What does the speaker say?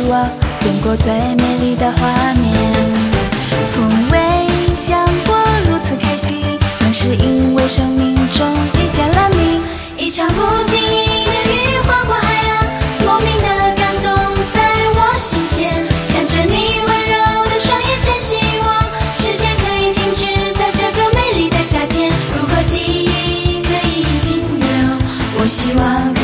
我见过最美丽的画面。从未想过如此开心，那是因为生命中遇见了你。一场不经意的雨划过海岸，莫名的感动在我心间。看着你温柔的双眼，真希望时间可以停止在这个美丽的夏天。如果记忆可以停留，我希望